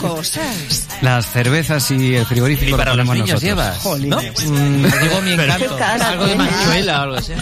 cosas. Las cervezas y el frigorífico. Y para los niños nosotros. Llevas, Jolines. ¿no? Digo mi encanto. Algo de manchuela o algo así.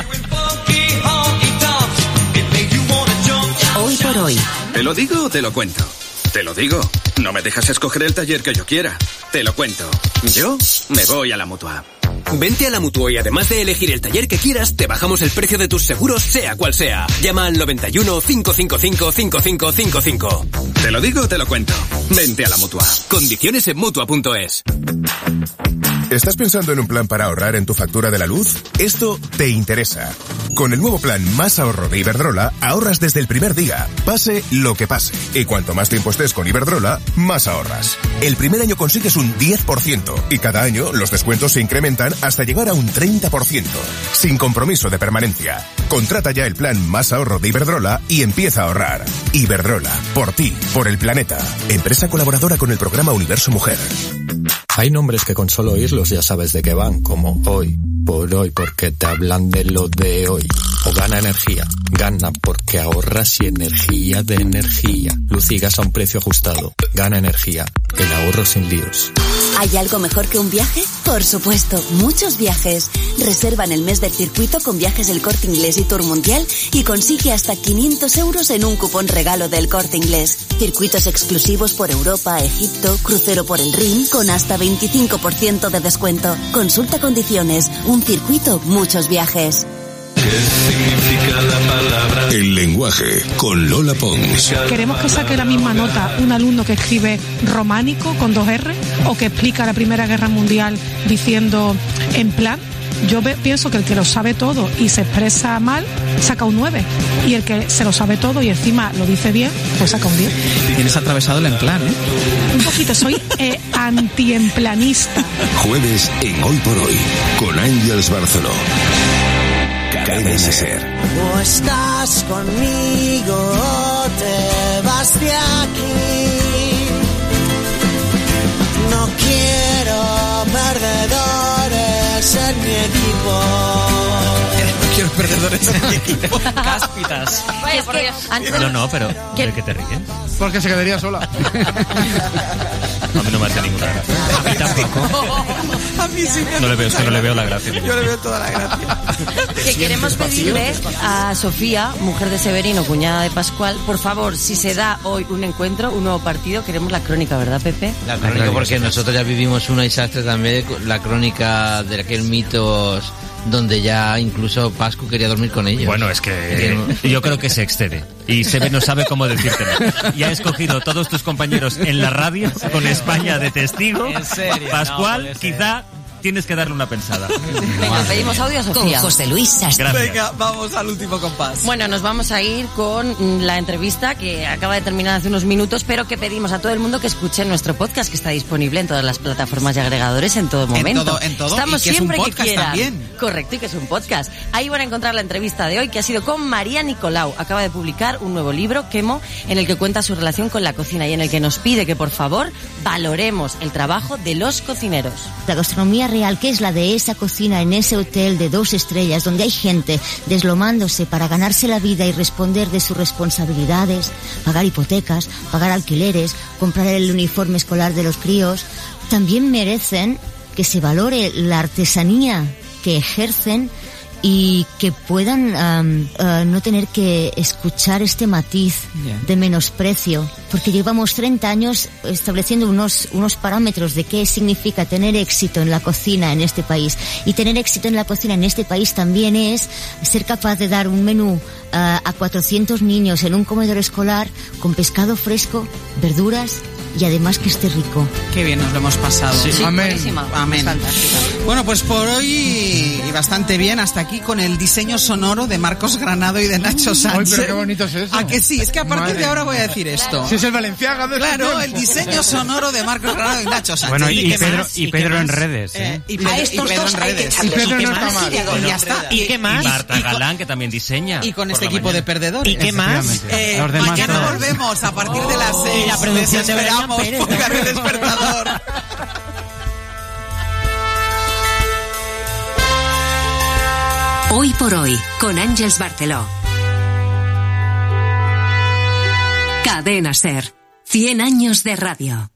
Hoy por hoy. ¿Te lo digo o te lo cuento? Te lo digo. No me dejas escoger el taller que yo quiera. Te lo cuento. Yo me voy a la Mutua. Vente a la Mutua y además de elegir el taller que quieras, te bajamos el precio de tus seguros, sea cual sea. Llama al 91 555 5555. Te lo digo o te lo cuento. Vente a la Mutua. Condiciones en Mutua.es. ¿Estás pensando en un plan para ahorrar en tu factura de la luz? Esto te interesa. Con el nuevo plan Más Ahorro de Iberdrola, ahorras desde el primer día, pase lo que pase. Y cuanto más tiempo estés con Iberdrola, más ahorras. El primer año consigues un 10% y cada año los descuentos se incrementan hasta llegar a un 30%. Sin compromiso de permanencia. Contrata ya el plan Más Ahorro de Iberdrola y empieza a ahorrar. Iberdrola, por ti, por el planeta. Empresa colaboradora con el programa Universo Mujer. Hay nombres que con solo oírlos ya sabes de qué van, como hoy, por hoy, porque te hablan de lo de hoy. O Gana Energía, gana porque ahorras y energía de energía. Luz y gas a un precio ajustado. Gana Energía, el ahorro sin líos. ¿Hay algo mejor que un viaje? Por supuesto, muchos viajes. Reserva en el mes del circuito con Viajes El Corte Inglés y Tour Mundial y consigue hasta 500 euros en un cupón regalo del Corte Inglés. Circuitos exclusivos por Europa, Egipto, crucero por el Rin con hasta 25% de descuento. Consulta condiciones. Un circuito, muchos viajes. ¿Qué significa la palabra? El lenguaje, con Lola Pons. ¿Queremos que saque la misma nota un alumno que escribe románico con 2 R o que explica la Primera Guerra Mundial diciendo en plan? Yo pienso que el que lo sabe todo y se expresa mal, saca un 9. Y el que se lo sabe todo y encima lo dice bien, pues saca un 10. Tienes atravesado el emplan, ¿eh? Un poquito, soy antiemplanista. Jueves en Hoy por Hoy, con Ángeles Barceló. Cadena SER. O estás conmigo o te vas de aquí. No quiero perdedores en mi equipo. No quiero perdedores en mi equipo. Cáspitas. Vaya, por Dios. No, pero ¿de qué te ríes? Porque se quedaría sola. A mí no me hace ninguna gracia. A mí tampoco. A mí sí me... No le veo, es que no le veo la gracia. Yo le veo toda la gracia. Que queremos pedirle a Sofía, mujer de Severino, cuñada de Pascual, por favor, si se da hoy un encuentro, un nuevo partido, queremos la crónica, ¿verdad, Pepe? La crónica, porque nosotros ya vivimos una desastre también, la crónica de aquel mitos donde ya incluso Pascu quería dormir con ellos. Bueno, es que yo creo que se excede. Y Sebe no sabe cómo decírtelo. Y ha escogido todos tus compañeros en la radio, con España de testigo. ¿En serio? Pascual, No, quizá tienes que darle una pensada. Venga, pedimos audio a Sofía. Con José Luis Sastre. Gracias. Venga, vamos al último compás. Bueno, nos vamos a ir con la entrevista que acaba de terminar hace unos minutos, pero que pedimos a todo el mundo que escuche nuestro podcast, que está disponible en todas las plataformas y agregadores en todo momento. En todo. Estamos y que siempre es un que podcast quieran. también. Correcto, y que es un podcast. Ahí van a encontrar la entrevista de hoy, que ha sido con María Nicolau. Acaba de publicar un nuevo libro, Quemo, en el que cuenta su relación con la cocina y en el que nos pide que, por favor, valoremos el trabajo de los cocineros. La gastronomía real, que es la de esa cocina en ese hotel de 2 estrellas donde hay gente deslomándose para ganarse la vida y responder de sus responsabilidades, pagar hipotecas, pagar alquileres, comprar el uniforme escolar de los críos, también merecen que se valore la artesanía que ejercen y que puedan no tener que escuchar este matiz de menosprecio, porque llevamos 30 años estableciendo unos parámetros de qué significa tener éxito en la cocina en este país, y tener éxito en la cocina en este país también es ser capaz de dar un menú a 400 niños en un comedor escolar con pescado fresco, verduras y además que esté rico. Qué bien nos lo hemos pasado. Sí, Amén. Amén. Bueno, pues por hoy y bastante bien, hasta aquí con el diseño sonoro de Marcos Granado y de Nacho Sánchez. Ay, pero qué bonito es eso. ¿A que sí? Es que a partir de ahora voy a decir esto. Si es el Valenciaga de Claro, el diseño sonoro de Marcos Granado y Nacho Sánchez. Bueno, y Pedro en redes, ¿eh? Y Pedro en redes. Y Pedro no está mal. Y ya está. ¿Y qué más? Y Marta Galán, que también diseña. Y con este equipo de perdedores. ¿Y qué más? Mañana volvemos a partir de las 6. La producción de Brian Pérez. Póngale el despertador. Hoy por hoy, con Ángeles Barceló. Cadena SER. 100 años de radio.